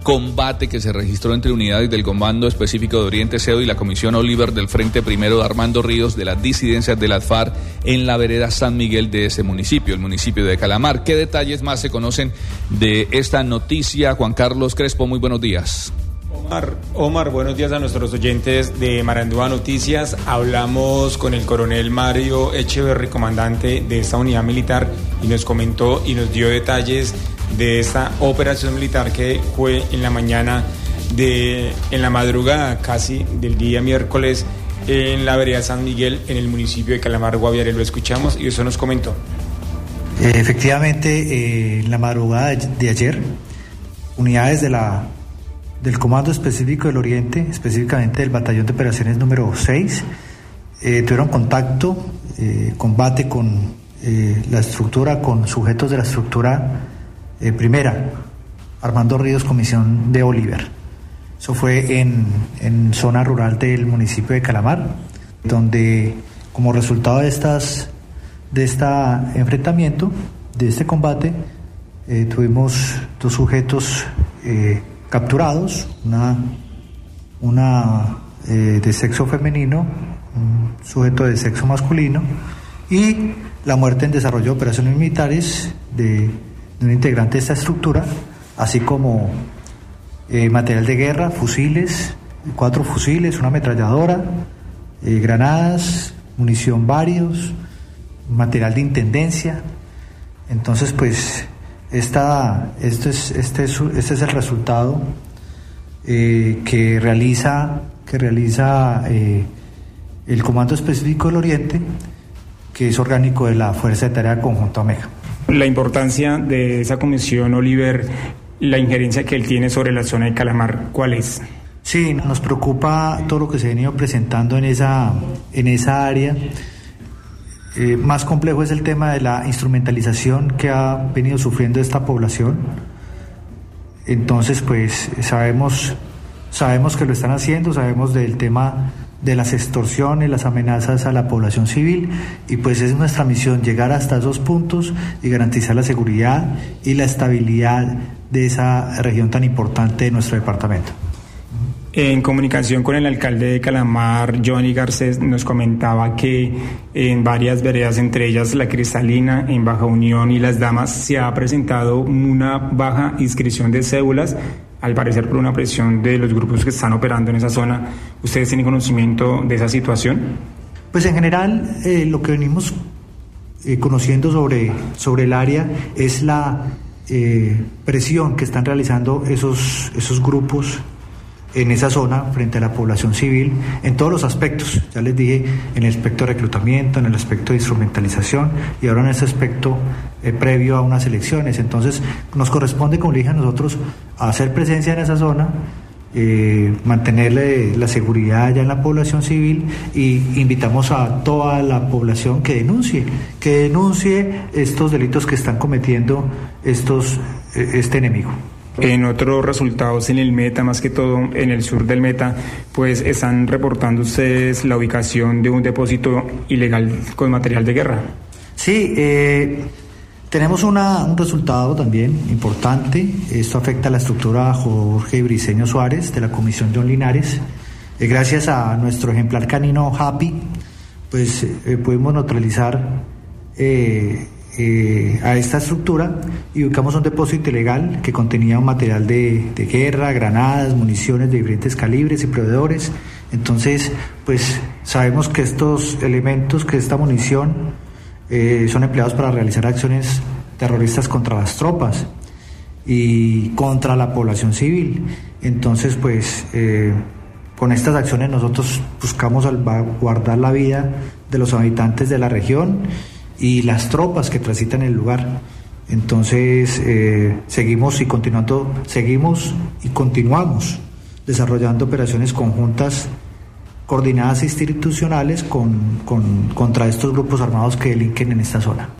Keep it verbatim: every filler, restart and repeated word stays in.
combate que se registró entre unidades del Comando Específico de Oriente C E D O y la Comisión Oliver del Frente Primero de Armando Ríos de las disidencias de las FARC en la vereda San Miguel de ese municipio, el municipio de Calamar. ¿Qué detalles más se conocen de esta noticia? Juan Carlos Crespo, muy buenos días. Omar, Omar, buenos días a nuestros oyentes de Marandúa Noticias. Hablamos con el coronel Mario Echeverry, comandante de esta unidad militar, y nos comentó y nos dio detalles de esta operación militar que fue en la mañana de, en la madrugada casi del día miércoles en la vereda San Miguel, en el municipio de Calamar, Guaviare. Lo escuchamos y eso nos comentó. Eh, efectivamente, eh, en la madrugada de, de ayer, unidades de la del Comando Específico del Oriente, específicamente del Batallón de Operaciones número seis, eh, tuvieron contacto, eh, combate con eh, la estructura, con sujetos de la estructura eh, primera, Armando Ríos, Comisión de Oliver. Eso fue en, en zona rural del municipio de Calamar, donde como resultado de estas de este enfrentamiento, de este combate, eh, tuvimos dos sujetos eh, capturados, una, una eh, de sexo femenino, un sujeto de sexo masculino, y la muerte en desarrollo de operaciones militares de, de un integrante de esta estructura, así como eh, material de guerra, fusiles, cuatro fusiles, una ametralladora, eh, granadas, munición varios, material de intendencia. Entonces, pues Esta, este, es, este, es, este es el resultado eh, que realiza, que realiza eh, el Comando Específico del Oriente, que es orgánico de la Fuerza de Tarea Conjunta Omega. La importancia de esa comisión Oliver, la injerencia que él tiene sobre la zona de Calamar, ¿cuál es? Sí, nos preocupa todo lo que se ha venido presentando en esa, en esa área. Eh, más complejo es el tema de la instrumentalización que ha venido sufriendo esta población. Entonces, pues sabemos, sabemos que lo están haciendo, sabemos del tema de las extorsiones, las amenazas a la población civil, y pues es nuestra misión llegar hasta esos puntos y garantizar la seguridad y la estabilidad de esa región tan importante de nuestro departamento. En comunicación con el alcalde de Calamar, Johnny Garcés, nos comentaba que en varias veredas, entre ellas La Cristalina, en Baja Unión y Las Damas, se ha presentado una baja inscripción de cédulas, al parecer por una presión de los grupos que están operando en esa zona. ¿Ustedes tienen conocimiento de esa situación? Pues en general, eh, lo que venimos eh, conociendo sobre, sobre el área es la eh, presión que están realizando esos, esos grupos en esa zona frente a la población civil en todos los aspectos. Ya les dije, en el aspecto de reclutamiento, en el aspecto de instrumentalización y ahora en ese aspecto eh, previo a unas elecciones. Entonces nos corresponde, como le dije a nosotros, hacer presencia en esa zona, eh, mantenerle la seguridad allá en la población civil, y invitamos a toda la población que denuncie, que denuncie estos delitos que están cometiendo estos, eh, este enemigo. En otros resultados en el Meta, más que todo en el sur del Meta, pues están reportando ustedes la ubicación de un depósito ilegal con material de guerra. Sí, eh, tenemos una, un resultado también importante. Esto afecta a la estructura Jorge Briceño Suárez de la Comisión John Linares. Eh, gracias a nuestro ejemplar canino Happy, pues eh, pudimos neutralizar eh, Eh, a esta estructura y ubicamos un depósito ilegal que contenía un material de, de guerra, granadas, municiones de diferentes calibres y proveedores. Entonces, pues sabemos que estos elementos, que esta munición eh, son empleados para realizar acciones terroristas contra las tropas y contra la población civil. Entonces, pues eh, con estas acciones nosotros buscamos salvaguardar la vida de los habitantes de la región y las tropas que transitan el lugar. Entonces eh, seguimos y continuando, seguimos y continuamos desarrollando operaciones conjuntas coordinadas institucionales con, con, contra estos grupos armados que delinquen en esta zona.